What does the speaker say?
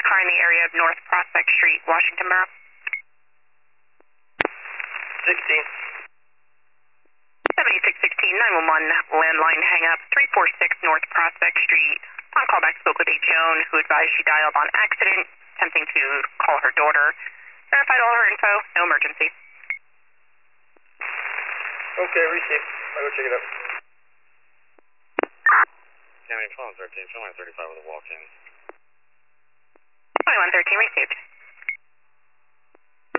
car in the area of North Prospect Street, Washington Borough. 16. 7616, 911, landline hang-up, 346 North Prospect Street. On callback, spoke with a Joan who advised she dialed on accident, attempting to call her daughter. Verified all her info, no emergency. Okay, received. I'll go check it out. County 1213, 2135 with a walk-in. 2113 received.